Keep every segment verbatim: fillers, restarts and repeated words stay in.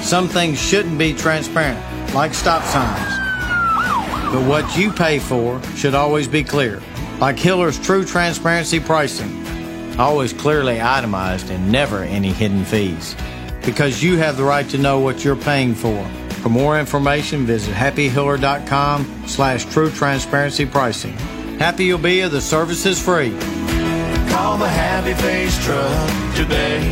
Some things shouldn't be transparent, like stop signs. But what you pay for should always be clear, like Hiller's True Transparency Pricing. Always clearly itemized and never any hidden fees. Because you have the right to know what you're paying for. For more information, visit happyhiller.com slash true transparency pricing. Happy you'll be if the service is free. Call the Happy Face Truck today.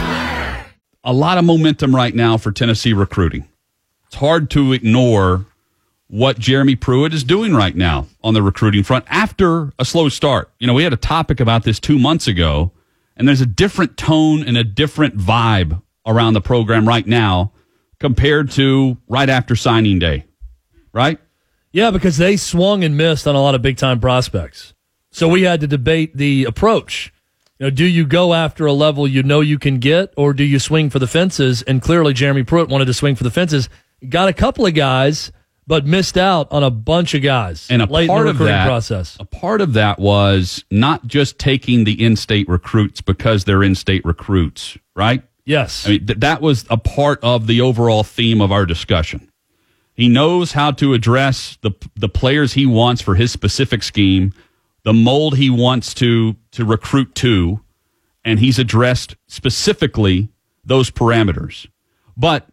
A lot of momentum right now for Tennessee recruiting. It's hard to ignore what Jeremy Pruitt is doing right now on the recruiting front after a slow start. You know, we had a topic about this two months ago, and there's a different tone and a different vibe around the program right now compared to right after signing day, right? Yeah, because they swung and missed on a lot of big-time prospects. So we had to debate the approach. You know, do you go after a level you know you can get, or do you swing for the fences? And clearly Jeremy Pruitt wanted to swing for the fences. Got a couple of guys, but missed out on a bunch of guys and a late part in the of recruiting that, process. A part of that was not just taking the in-state recruits because they're in-state recruits, right? Yes. I mean, th- that was a part of the overall theme of our discussion. He knows how to address the the players he wants for his specific scheme, the mold he wants to to recruit to, and he's addressed specifically those parameters. But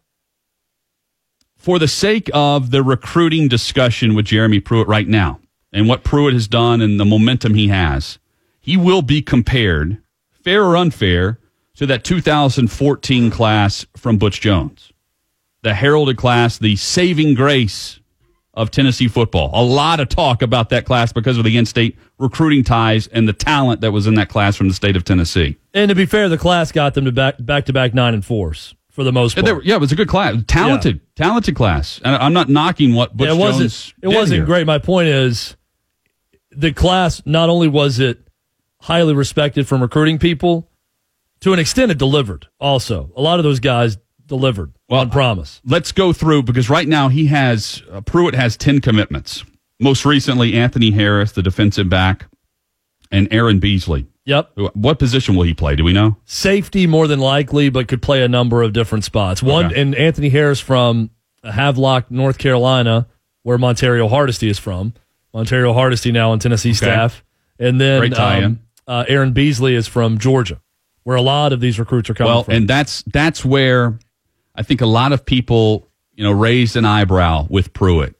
for the sake of the recruiting discussion with Jeremy Pruitt right now and what Pruitt has done and the momentum he has, he will be compared, fair or unfair, to that two thousand fourteen class from Butch Jones, the heralded class, the saving grace of Tennessee football. A lot of talk about that class because of the in-state recruiting ties and the talent that was in that class from the state of Tennessee. And to be fair, the class got them to back, back-to-back nine and fours for the most part. Yeah, were, yeah it was a good class. Talented, yeah. talented class. And I'm not knocking what Butch yeah, it wasn't, Jones It did wasn't here. great. My point is the class, not only was it highly respected from recruiting people, to an extent it delivered also. A lot of those guys delivered well, on promise. Let's go through, because right now he has, uh, Pruitt has ten commitments. Most recently, Anthony Harris, the defensive back, and Aaron Beasley. Yep. What position will he play? Do we know? Safety more than likely, but could play a number of different spots. One, okay. And Anthony Harris from Havelock, North Carolina, where Montario Hardesty is from. Montario Hardesty now on Tennessee okay. staff. And then Great tie-in. Um, uh, Aaron Beasley is from Georgia, where a lot of these recruits are coming well, from. Well, and that's that's where I think a lot of people, you know, raised an eyebrow with Pruitt.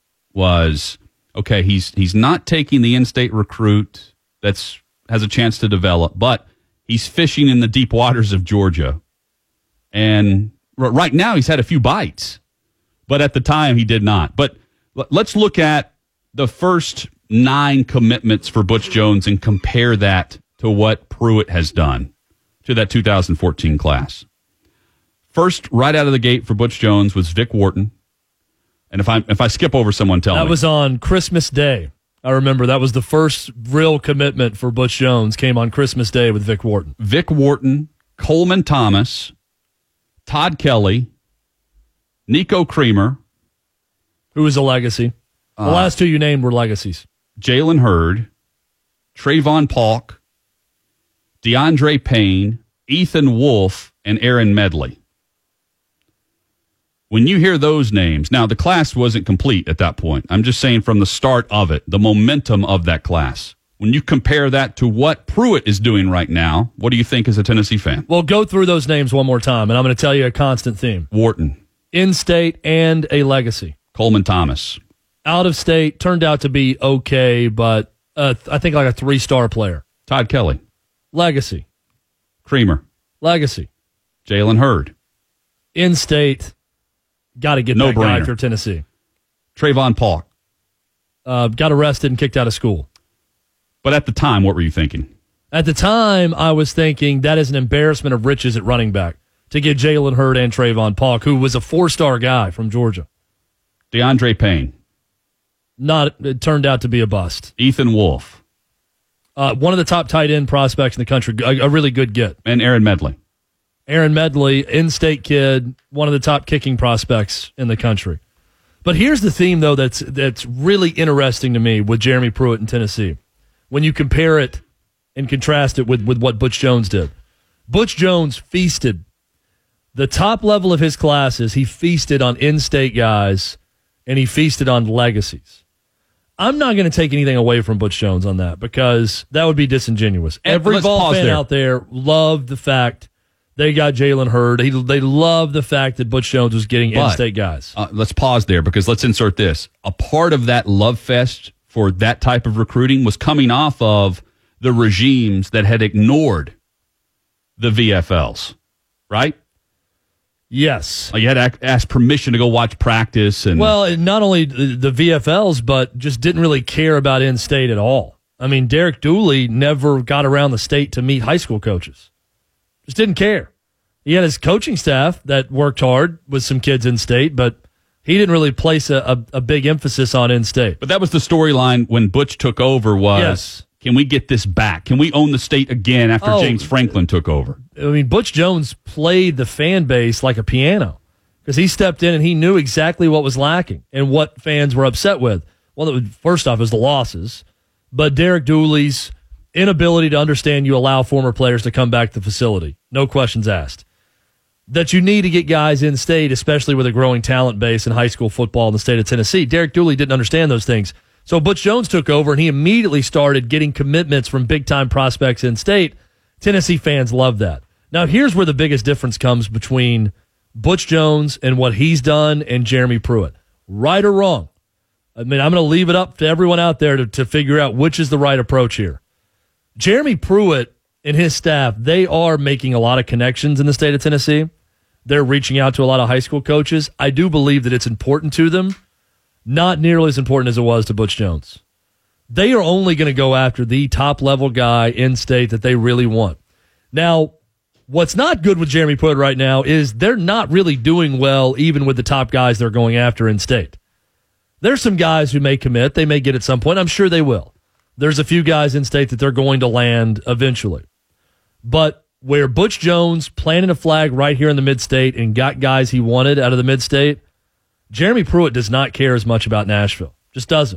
Was okay. He's he's not taking the in-state recruit that's has a chance to develop, but he's fishing in the deep waters of Georgia. And r- right now, he's had a few bites, but at the time, he did not. But l- let's look at the first nine commitments for Butch Jones and compare that to what Pruitt has done to that two thousand fourteen class. First, right out of the gate for Butch Jones was Vic Wharton. And if I if I skip over someone, tell that me. That was on Christmas Day. I remember that was the first real commitment for Butch Jones, came on Christmas Day with Vic Wharton. Vic Wharton, Coleman Thomas, Todd Kelly, Nico Creamer. Who was a legacy. The uh, last two you named were legacies. Jalen Hurd, Trayvon Polk, DeAndre Payne, Ethan Wolf, and Aaron Medley. When you hear those names, now the class wasn't complete at that point. I'm just saying from the start of it, the momentum of that class. When you compare that to what Pruitt is doing right now, what do you think as a Tennessee fan? Well, go through those names one more time, and I'm going to tell you a constant theme. Wharton. In-state and a legacy. Coleman Thomas. Out of state, turned out to be okay, but uh, I think like a three-star player. Todd Kelly. Legacy. Creamer. Legacy. Jalen Hurd. In-state, got to get no that brainer. guy if you're Tennessee. Trayvon Polk. Uh, got arrested and kicked out of school. But at the time, what were you thinking? At the time, I was thinking that is an embarrassment of riches at running back to get Jalen Hurd and Trayvon Polk, who was a four-star guy from Georgia. DeAndre Payne. Not, it turned out to be a bust. Ethan Wolf. Uh, one of the top tight end prospects in the country, a, a really good get. And Aaron Medley. Aaron Medley, in-state kid, one of the top kicking prospects in the country. But here's the theme, though, that's that's really interesting to me with Jeremy Pruitt in Tennessee. When you compare it and contrast it with, with what Butch Jones did. Butch Jones feasted The top level of his classes, he feasted on in-state guys, and he feasted on legacies. I'm not going to take anything away from Butch Jones on that because that would be disingenuous. Every Let's ball fan there. out there loved the fact they got Jalen Hurd. He, they loved the fact that Butch Jones was getting But, in-state guys. Uh, let's pause there because let's insert this. A part of that love fest for that type of recruiting was coming off of the regimes that had ignored the V F Ls, right? Yes. Like you had to ask permission to go watch practice. and Well, and not only the, the V F Ls, but just didn't really care about in-state at all. I mean, Derek Dooley never got around the state to meet high school coaches. Just didn't care. He had his coaching staff that worked hard with some kids in state, but he didn't really place a, a, a big emphasis on in state. But that was the storyline when Butch took over was, Yes. Can we get this back? Can we own the state again after Oh. James Franklin took over? I mean, Butch Jones played the fan base like a piano because he stepped in and he knew exactly what was lacking and what fans were upset with. Well, it was, first off, is the losses, but Derek Dooley's inability to understand you allow former players to come back to the facility. No questions asked. That you need to get guys in state, especially with a growing talent base in high school football in the state of Tennessee. Derek Dooley didn't understand those things. So Butch Jones took over and he immediately started getting commitments from big-time prospects in state. Tennessee fans love that. Now, here's where the biggest difference comes between Butch Jones and what he's done and Jeremy Pruitt. Right or wrong? I mean, I'm going to leave it up to everyone out there to, to figure out which is the right approach here. Jeremy Pruitt and his staff, they are making a lot of connections in the state of Tennessee. They're reaching out to a lot of high school coaches. I do believe that it's important to them. Not nearly as important as it was to Butch Jones. They are only going to go after the top-level guy in state that they really want. Now, what's not good with Jeremy Pruitt right now is they're not really doing well even with the top guys they're going after in state. There's some guys who may commit. They may get at some point. I'm sure they will. There's a few guys in state that they're going to land eventually. But where Butch Jones planted a flag right here in the mid-state and got guys he wanted out of the mid-state, Jeremy Pruitt does not care as much about Nashville. Just doesn't.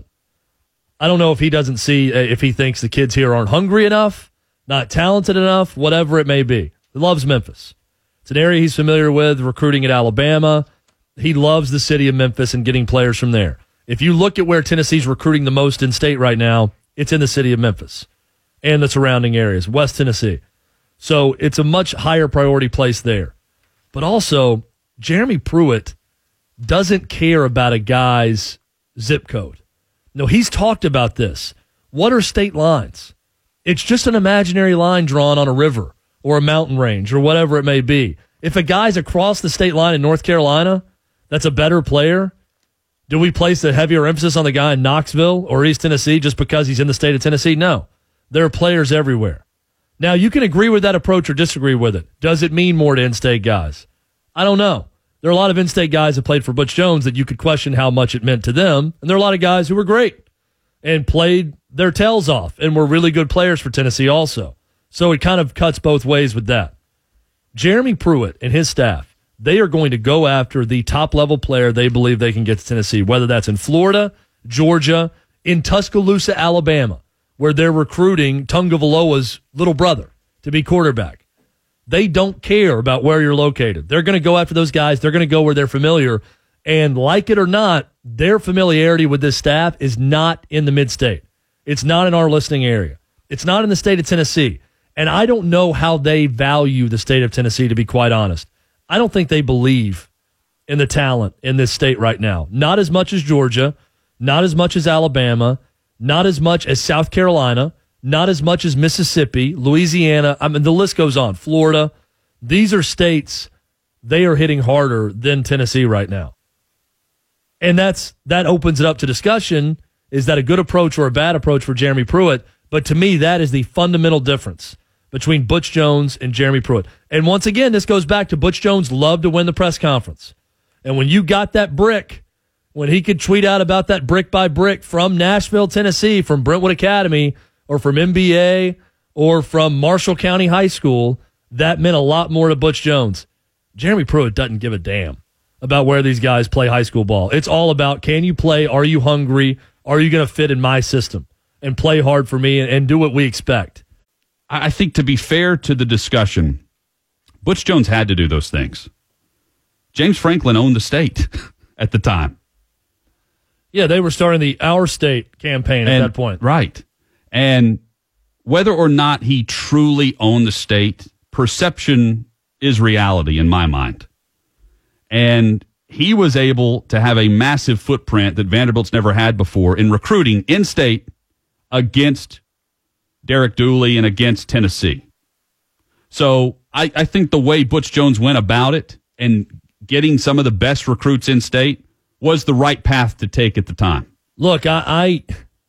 I don't know if he doesn't see, if he thinks the kids here aren't hungry enough, not talented enough, whatever it may be. He loves Memphis. It's an area he's familiar with, recruiting at Alabama. He loves the city of Memphis and getting players from there. If you look at where Tennessee's recruiting the most in state right now, it's in the city of Memphis and the surrounding areas, West Tennessee. So it's a much higher priority place there. But also, Jeremy Pruitt doesn't care about a guy's zip code. No, he's talked about this. What are state lines? It's just an imaginary line drawn on a river or a mountain range or whatever it may be. If a guy's across the state line in North Carolina that's a better player, do we place a heavier emphasis on the guy in Knoxville or East Tennessee just because he's in the state of Tennessee? No. There are players everywhere. Now, you can agree with that approach or disagree with it. Does it mean more to in-state guys? I don't know. There are a lot of in-state guys that played for Butch Jones that you could question how much it meant to them. And there are a lot of guys who were great and played their tails off and were really good players for Tennessee also. So it kind of cuts both ways with that. Jeremy Pruitt and his staff, they are going to go after the top-level player they believe they can get to Tennessee, whether that's in Florida, Georgia, in Tuscaloosa, Alabama, where they're recruiting Tungavailoa's little brother to be quarterback. They don't care about where you're located. They're going to go after those guys. They're going to go where they're familiar. And like it or not, their familiarity with this staff is not in the mid-state. It's not in our listening area. It's not in the state of Tennessee. And I don't know how they value the state of Tennessee, to be quite honest. I don't think they believe in the talent in this state right now. Not as much as Georgia, not as much as Alabama, not as much as South Carolina, not as much as Mississippi, Louisiana. I mean, the list goes on. Florida. These are states they are hitting harder than Tennessee right now. And that's that opens it up to discussion. Is that a good approach or a bad approach for Jeremy Pruitt? But to me, that is the fundamental difference between Butch Jones and Jeremy Pruitt. And once again, this goes back to Butch Jones loved to win the press conference. And when you got that brick, when he could tweet out about that brick by brick from Nashville, Tennessee, from Brentwood Academy, or from M B A, or from Marshall County High School, that meant a lot more to Butch Jones. Jeremy Pruitt doesn't give a damn about where these guys play high school ball. It's all about, can you play? Are you hungry? Are you going to fit in my system and play hard for me and, and do what we expect? I think to be fair to the discussion, Butch Jones had to do those things. James Franklin owned the state at the time. Yeah, they were starting the Our State campaign at and, that point. Right. And whether or not he truly owned the state, perception is reality in my mind. And he was able to have a massive footprint that Vanderbilt's never had before in recruiting in-state against Derek Dooley and against Tennessee. So I, I think the way Butch Jones went about it and getting some of the best recruits in-state was the right path to take at the time. Look, I, I,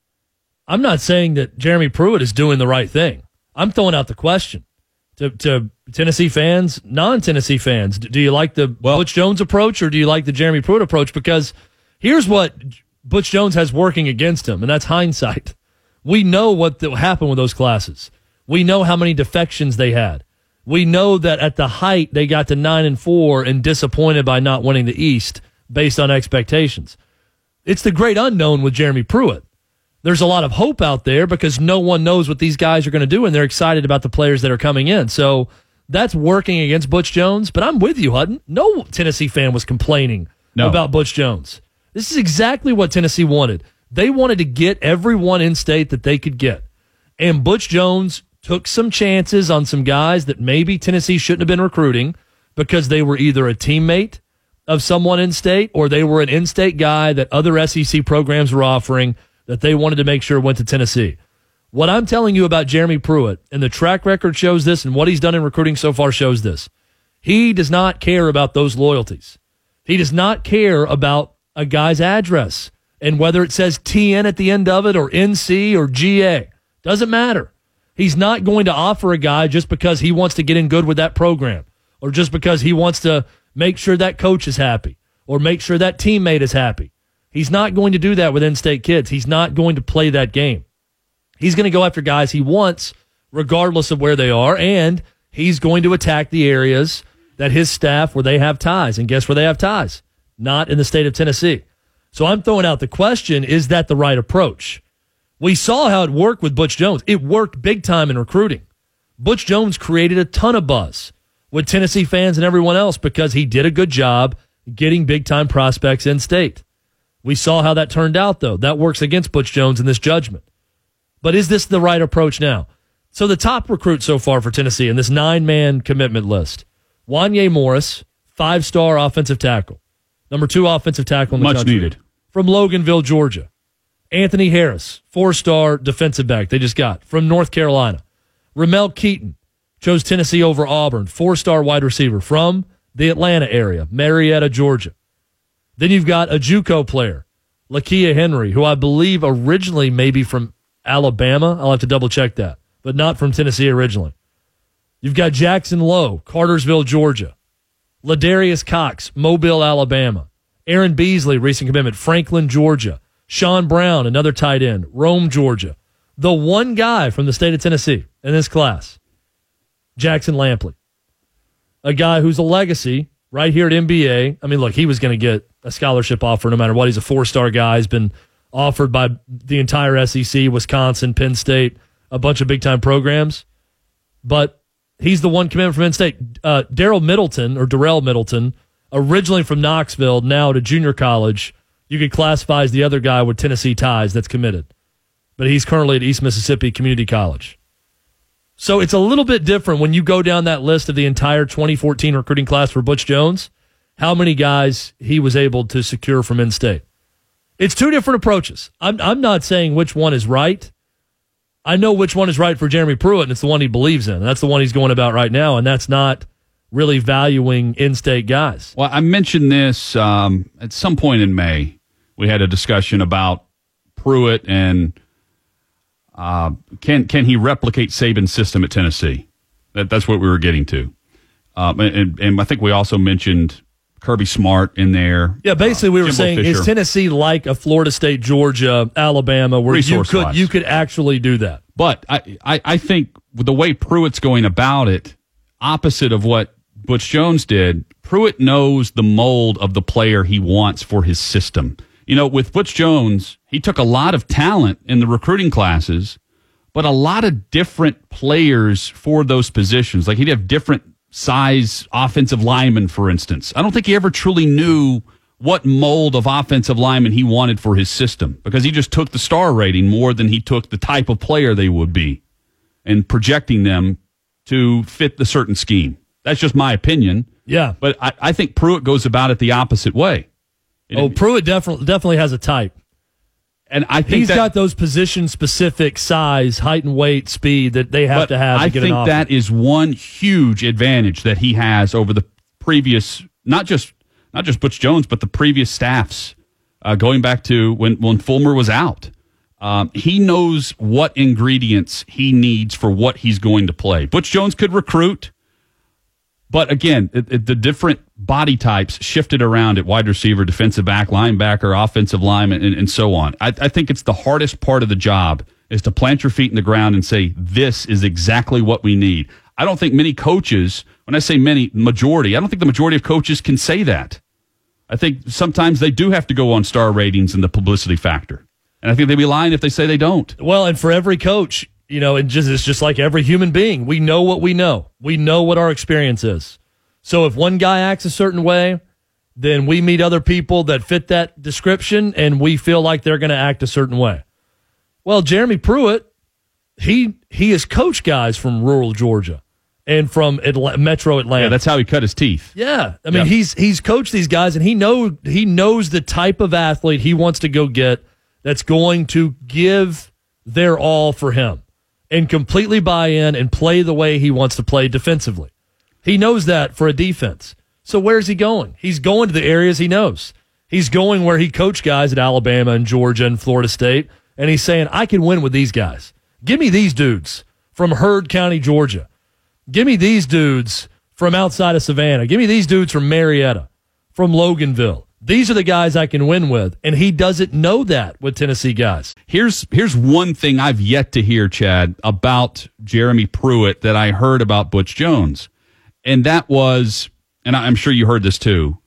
I'm not saying that Jeremy Pruitt is doing the right thing. I'm throwing out the question to, to Tennessee fans, non-Tennessee fans. Do you like the well, Butch Jones approach or do you like the Jeremy Pruitt approach? Because here's what Butch Jones has working against him, and that's hindsight. We know what happened with those classes. We know how many defections they had. We know that at the height they got to nine and four and disappointed by not winning the East based on expectations. It's the great unknown with Jeremy Pruitt. There's a lot of hope out there because no one knows what these guys are going to do, and they're excited about the players that are coming in. So that's working against Butch Jones. But I'm with you, Hutton. No Tennessee fan was complaining no. about Butch Jones. This is exactly what Tennessee wanted. They wanted to get everyone in state that they could get. And Butch Jones took some chances on some guys that maybe Tennessee shouldn't have been recruiting because they were either a teammate of someone in state or they were an in-state guy that other S E C programs were offering that they wanted to make sure went to Tennessee. What I'm telling you about Jeremy Pruitt, and the track record shows this, and what he's done in recruiting so far shows this, he does not care about those loyalties. He does not care about a guy's address and whether it says T N at the end of it or N C or G A. Doesn't matter. He's not going to offer a guy just because he wants to get in good with that program or just because he wants to make sure that coach is happy or make sure that teammate is happy. He's not going to do that with in-state kids. He's not going to play that game. He's going to go after guys he wants regardless of where they are, and he's going to attack the areas that his staff where they have ties. And guess where they have ties? Not in the state of Tennessee. So I'm throwing out the question, is that the right approach? We saw how it worked with Butch Jones. It worked big time in recruiting. Butch Jones created a ton of buzz with Tennessee fans and everyone else because he did a good job getting big-time prospects in state. We saw how that turned out, though. That works against Butch Jones in this judgment. But is this the right approach now? So the top recruit so far for Tennessee in this nine-man commitment list, Wanye Morris, five-star offensive tackle. Number two offensive tackle in the Much country. needed. From Loganville, Georgia. Anthony Harris, four-star defensive back they just got from North Carolina. Ramel Keaton chose Tennessee over Auburn, four-star wide receiver from the Atlanta area, Marietta, Georgia. Then you've got a JUCO player, Lakia Henry, who I believe originally maybe from Alabama. I'll have to double-check that, but not from Tennessee originally. You've got Jackson Lowe, Cartersville, Georgia. Ladarius Cox, Mobile, Alabama. Aaron Beasley, recent commitment, Franklin, Georgia. Sean Brown, another tight end, Rome, Georgia. The one guy from the state of Tennessee in this class, Jackson Lampley. A guy who's a legacy right here at M B A. I mean, look, he was going to get a scholarship offer no matter what. He's a four-star guy. He's been offered by the entire S E C, Wisconsin, Penn State, a bunch of big-time programs. But he's the one commitment from in-state. Uh, Darrell Middleton, or Darrell Middleton, originally from Knoxville, now to junior college. You could classify as the other guy with Tennessee ties that's committed. But he's currently at East Mississippi Community College. So it's a little bit different when you go down that list of the entire twenty fourteen recruiting class for Butch Jones, how many guys he was able to secure from in-state. It's two different approaches. I'm, I'm not saying which one is right. I know which one is right for Jeremy Pruitt, and it's the one he believes in. That's the one he's going about right now, and that's not really valuing in-state guys. Well, I mentioned this um, at some point in May. We had a discussion about Pruitt and uh, can can he replicate Saban's system at Tennessee? That, that's what we were getting to. Um, and, and I think we also mentioned Kirby Smart in there. Yeah, basically we were Jimbo saying, Fisher. Is Tennessee like a Florida State, Georgia, Alabama, where you could you could actually do that? But I, I, I think with the way Pruitt's going about it, opposite of what Butch Jones did, Pruitt knows the mold of the player he wants for his system. You know, with Butch Jones, he took a lot of talent in the recruiting classes, but a lot of different players for those positions. Like he'd have different size offensive lineman, for instance. I don't think he ever truly knew what mold of offensive lineman he wanted for his system, because he just took the star rating more than he took the type of player they would be and projecting them to fit the certain scheme. That's just my opinion. Yeah. But I, I think Pruitt goes about it the opposite way. Oh, it, Pruitt definitely definitely has a type. And I think he's that, got those position-specific size, height and weight, speed that they have to have to I get think an offer. that is one huge advantage that he has over the previous, not just not just Butch Jones, but the previous staffs, uh, going back to when, when Fulmer was out. Um, he knows what ingredients he needs for what he's going to play. Butch Jones could recruit, but again, it, it, the different body types shifted around at wide receiver, defensive back, linebacker, offensive lineman, and, and so on. I, I think it's the hardest part of the job is to plant your feet in the ground and say, this is exactly what we need. I don't think many coaches, when I say many, majority, I don't think the majority of coaches can say that. I think sometimes they do have to go on star ratings and the publicity factor. And I think they'd be lying if they say they don't. Well, and for every coach, you know, and just it's just like every human being. We know what we know. We know what our experience is. So if one guy acts a certain way, then we meet other people that fit that description, and we feel like they're going to act a certain way. Well, Jeremy Pruitt, he he has coached guys from rural Georgia and from Atla- Metro Atlanta. Yeah, that's how he cut his teeth. Yeah, I mean Yeah. he's he's coached these guys, and he know he knows the type of athlete he wants to go get that's going to give their all for him and completely buy in and play the way he wants to play defensively. He knows that for a defense. So where's he going? He's going to the areas he knows. He's going where he coached guys at Alabama and Georgia and Florida State, and he's saying, I can win with these guys. Give me these dudes from Heard County, Georgia. Give me these dudes from outside of Savannah. Give me these dudes from Marietta, from Loganville. These are the guys I can win with, and he doesn't know that with Tennessee guys. Here's here's one thing I've yet to hear, Chad, about Jeremy Pruitt that I heard about Butch Jones, and that was, and I'm sure you heard this too,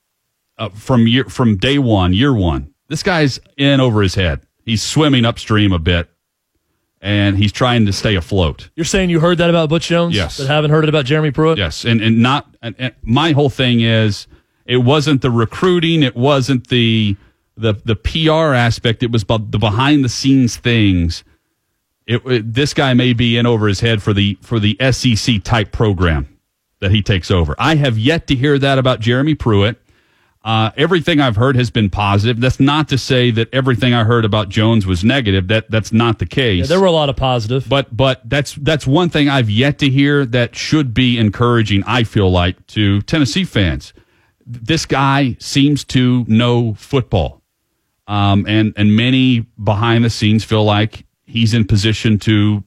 uh, from year from day one, year one. This guy's in over his head. He's swimming upstream a bit, and he's trying to stay afloat. You're saying you heard that about Butch Jones? Yes. But haven't heard it about Jeremy Pruitt? Yes, and and not and, and my whole thing is, it wasn't the recruiting, it wasn't the the the P R aspect, it was the behind the scenes things. It, it, this guy may be in over his head for the for the S E C type program that he takes over. I have yet to hear that about Jeremy Pruitt. Uh, everything I've heard has been positive. That's not to say that everything I heard about Jones was negative. That that's not the case. Yeah, there were a lot of positive. But but that's that's one thing I've yet to hear that should be encouraging, I feel like, to Tennessee fans. This guy seems to know football, um, and and many behind the scenes feel like he's in position to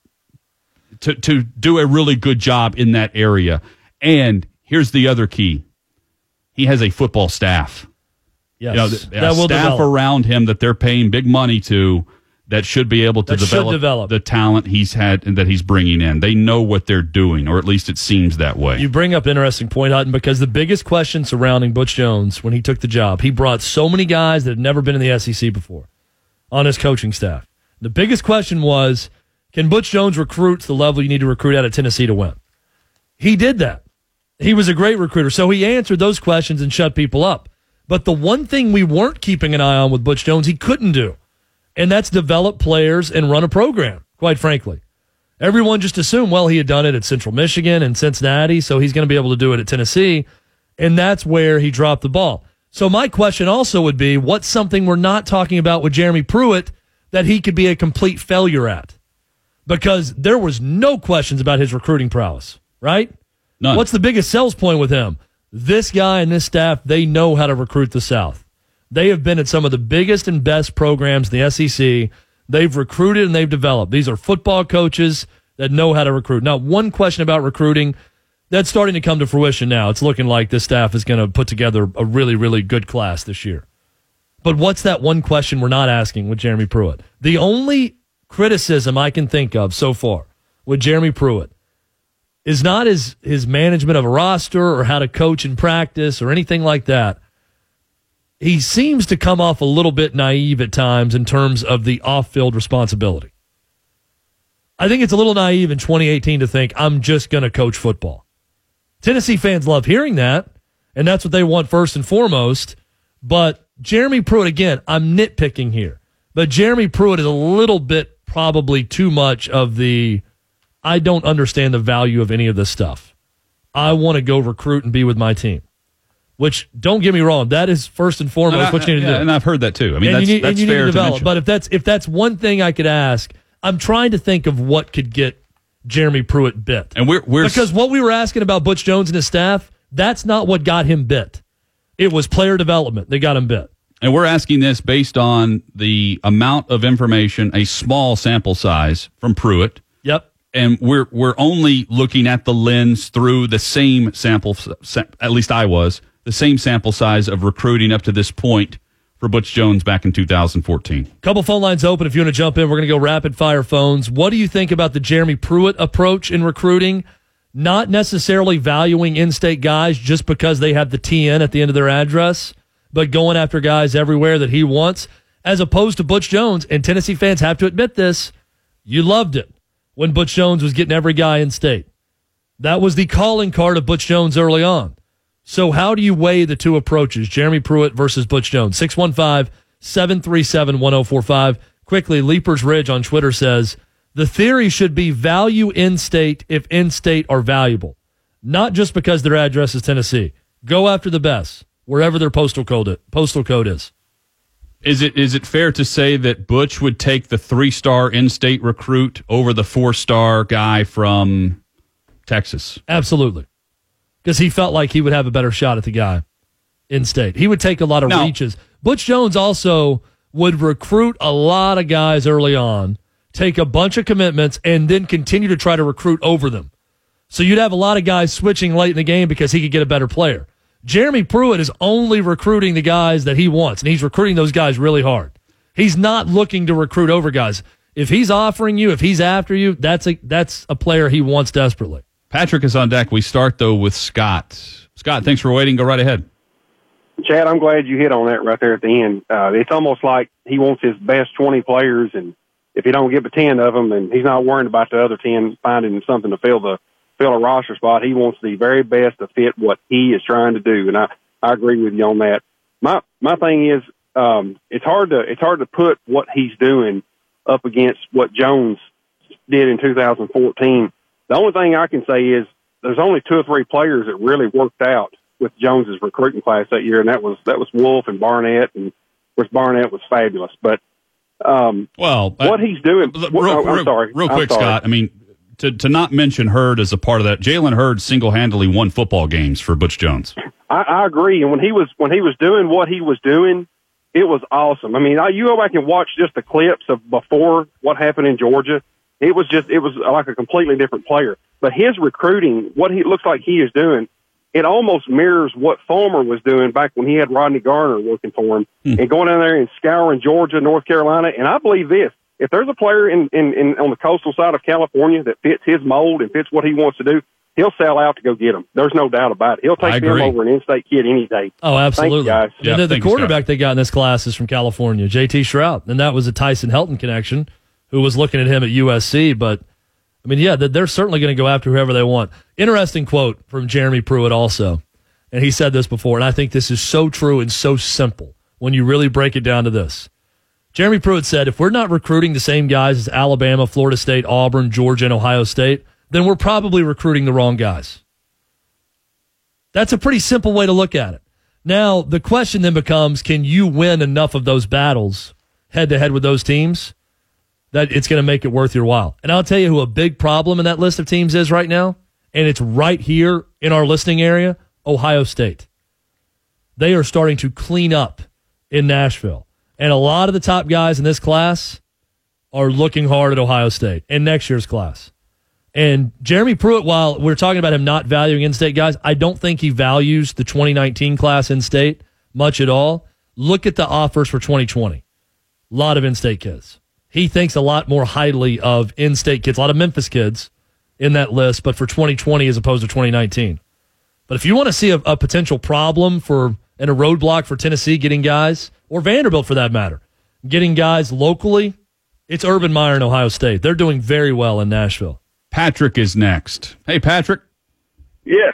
to to do a really good job in that area. And here's the other key: he has a football staff. Yes, you know, that a will staff develop. around him that they're paying big money to, that should be able to That should develop, develop. the talent he's had and that he's bringing in. They know what they're doing, or at least it seems that way. You bring up an interesting point, Hutton, because the biggest question surrounding Butch Jones when he took the job, he brought so many guys that had never been in the S E C before on his coaching staff. The biggest question was, can Butch Jones recruit to the level you need to recruit out at Tennessee to win? He did that. He was a great recruiter, so he answered those questions and shut people up. But the one thing we weren't keeping an eye on with Butch Jones, he couldn't do. And that's develop players and run a program, quite frankly. Everyone just assumed, well, he had done it at Central Michigan and Cincinnati, so he's going to be able to do it at Tennessee. And that's where he dropped the ball. So my question also would be, what's something we're not talking about with Jeremy Pruitt that he could be a complete failure at? Because there was no questions about his recruiting prowess, right? None. What's the biggest sales point with him? This guy and this staff, they know how to recruit the South. They have been at some of the biggest and best programs in the S E C. They've recruited and they've developed. These are football coaches that know how to recruit. Not one question about recruiting. That's starting to come to fruition now. It's looking like this staff is going to put together a really, really good class this year. But what's that one question we're not asking with Jeremy Pruitt? The only criticism I can think of so far with Jeremy Pruitt is not his, his management of a roster or how to coach in practice or anything like that. He seems to come off a little bit naive at times in terms of the off-field responsibility. I think it's a little naive in twenty eighteen to think, I'm just going to coach football. Tennessee fans love hearing that, and that's what they want first and foremost. But Jeremy Pruitt, again, I'm nitpicking here, but Jeremy Pruitt is a little bit probably too much of the, I don't understand the value of any of this stuff. I want to go recruit and be with my team. Which, don't get me wrong, that is first and foremost and I, what you need to yeah, do. And I've heard that too. I mean, and that's, you need, that's and you fair need to to develop. mention. But if that's if that's one thing I could ask, I'm trying to think of what could get Jeremy Pruitt bit. And we're, we're because what we were asking about Butch Jones and his staff, that's not what got him bit. It was player development that got him bit. And we're asking this based on the amount of information, a small sample size from Pruitt. Yep. And we're we're only looking at the lens through the same sample, at least I was, the same sample size of recruiting up to this point for Butch Jones back in two thousand fourteen. Couple phone lines open if you want to jump in. We're going to go rapid fire phones. What do you think about the Jeremy Pruitt approach in recruiting? Not necessarily valuing in-state guys just because they have the T N at the end of their address, but going after guys everywhere that he wants, as opposed to Butch Jones. And Tennessee fans have to admit this. You loved it when Butch Jones was getting every guy in state. That was the calling card of Butch Jones early on. So how do you weigh the two approaches, Jeremy Pruitt versus Butch Jones? six one five, seven three seven, one oh four five. Quickly, Leapers Ridge on Twitter says, the theory should be value in-state if in-state are valuable. Not just because their address is Tennessee. Go after the best, wherever their postal code, postal code is. Is it is it fair to say that Butch would take the three-star in-state recruit over the four-star guy from Texas? Absolutely. Because he felt like he would have a better shot at the guy in-state. He would take a lot of now, reaches. Butch Jones also would recruit a lot of guys early on, take a bunch of commitments, and then continue to try to recruit over them. So you'd have a lot of guys switching late in the game because he could get a better player. Jeremy Pruitt is only recruiting the guys that he wants, and he's recruiting those guys really hard. He's not looking to recruit over guys. If he's offering you, if he's after you, that's a that's a player he wants desperately. Patrick is on deck. We start, though, with Scott. Scott, thanks for waiting. Go right ahead. Chad, I'm glad you hit on that right there at the end. Uh, it's almost like he wants his best twenty players, and if he don't get the ten of them, then he's not worrying about the other ten finding something to fill the fill a roster spot. He wants the very best to fit what he is trying to do, and I, I agree with you on that. My my thing is, um, it's hard to it's hard to put what he's doing up against what Jones did in two thousand fourteen. The only thing I can say is there's only two or three players that really worked out with Jones's recruiting class that year, and that was that was Wolf and Barnett, and of course Barnett was fabulous. But um, well, what I, he's doing, real, well, I'm real, sorry, real I'm quick, sorry. Scott. I mean, to to not mention Hurd as a part of that, Jalen Hurd single-handedly won football games for Butch Jones. I, I agree, and when he was when he was doing what he was doing, it was awesome. I mean, I, you go back and watch just the clips of before what happened in Georgia. It was just it was like a completely different player. But his recruiting, what he looks like he is doing, it almost mirrors what Fulmer was doing back when he had Rodney Garner working for him hmm. and going down there and scouring Georgia, North Carolina. And I believe this: if there's a player in, in, in on the coastal side of California that fits his mold and fits what he wants to do, he'll sell out to go get him. There's no doubt about it. He'll take him over an in-state kid any day. Oh, absolutely. Thank you, guys. Yeah, the the quarterback you, they got in this class is from California, J T Shrout, and that was a Tyson Helton connection who was looking at him at U S C. But, I mean, yeah, they're certainly going to go after whoever they want. Interesting quote from Jeremy Pruitt also, and he said this before, and I think this is so true and so simple when you really break it down to this. Jeremy Pruitt said, if we're not recruiting the same guys as Alabama, Florida State, Auburn, Georgia, and Ohio State, then we're probably recruiting the wrong guys. That's a pretty simple way to look at it. Now, the question then becomes, can you win enough of those battles head-to-head with those teams that it's going to make it worth your while? And I'll tell you who a big problem in that list of teams is right now, and it's right here in our listening area, Ohio State. They are starting to clean up in Nashville. And a lot of the top guys in this class are looking hard at Ohio State in next year's class. And Jeremy Pruitt, while we're talking about him not valuing in-state guys, I don't think he values the twenty nineteen class in-state much at all. Look at the offers for twenty twenty. A lot of in-state kids. He thinks a lot more highly of in-state kids, a lot of Memphis kids in that list, but for twenty twenty as opposed to twenty nineteen. But if you want to see a, a potential problem for and a roadblock for Tennessee getting guys, or Vanderbilt for that matter, getting guys locally, it's Urban Meyer and Ohio State. They're doing very well in Nashville. Patrick is next. Hey, Patrick. Yes.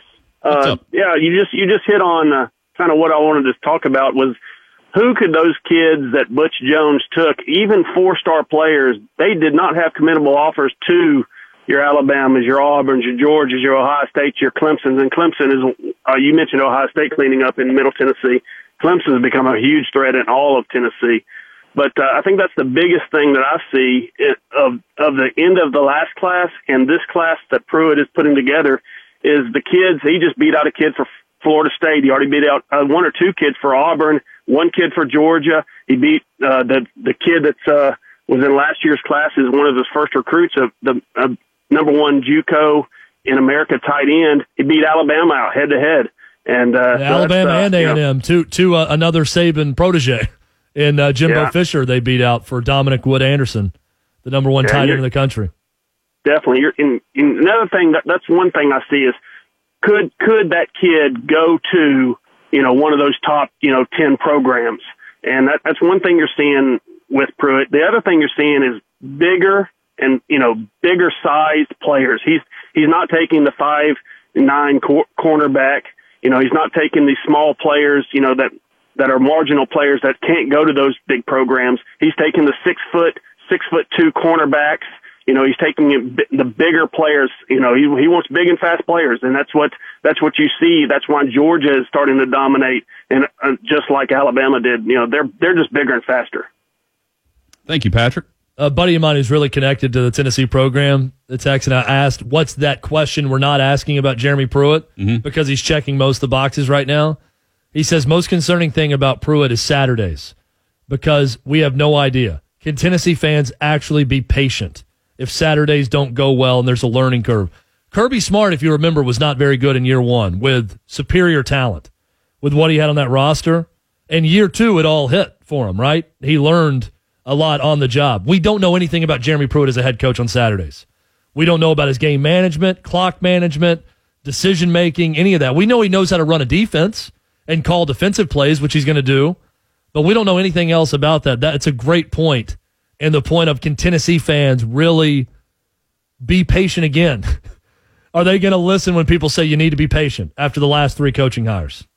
Uh, yeah, you just you just hit on uh, kind of what I wanted to talk about was who could those kids that Butch Jones took, even four-star players, they did not have committable offers to your Alabamas, your Auburns, your Georgias, your Ohio States, your Clemsons. And Clemson is, uh, you mentioned Ohio State cleaning up in Middle Tennessee. Clemson has become a huge threat in all of Tennessee. But uh, I think that's the biggest thing that I see of of the end of the last class and this class that Pruitt is putting together is the kids. He just beat out a kid for Florida State. He already beat out uh, one or two kids for Auburn, one kid for Georgia. He beat uh, the the kid that's uh, was in last year's class is one of his first recruits, of the uh, number one JUCO in America tight end. He beat Alabama out head to head, and uh, yeah, so Alabama uh, and A and M to to uh, another Saban protege. In uh, Jimbo yeah. Fisher, they beat out for Dominic Wood Anderson, the number one yeah, tight end in the country. Definitely. You're in, in another thing that that's one thing I see is could could that kid go to you know one of those top you know ten programs, and that, that's one thing you're seeing with Pruitt. The other thing you're seeing is bigger and you know bigger sized players. He's he's not taking the five nine cor- cornerback. You know he's not taking these small players. You know that. that are marginal players that can't go to those big programs. He's taking the six foot, six foot two cornerbacks. You know, he's taking the bigger players. You know, he he wants big and fast players, and that's what that's what you see. That's why Georgia is starting to dominate, and uh, just like Alabama did. You know, they're they're just bigger and faster. Thank you, Patrick. A buddy of mine who's really connected to the Tennessee program, the Texan, I asked, "What's that question we're not asking about Jeremy Pruitt?" Mm-hmm. Because he's checking most of the boxes right now. He says, most concerning thing about Pruitt is Saturdays because we have no idea. Can Tennessee fans actually be patient if Saturdays don't go well and there's a learning curve? Kirby Smart, if you remember, was not very good in year one with superior talent, with what he had on that roster. And year two, it all hit for him, right? He learned a lot on the job. We don't know anything about Jeremy Pruitt as a head coach on Saturdays. We don't know about his game management, clock management, decision-making, any of that. We know he knows how to run a defense and call defensive plays, which he's going to do. But we don't know anything else about that. That's a great point. And the point of, can Tennessee fans really be patient again? Are they going to listen when people say you need to be patient after the last three coaching hires?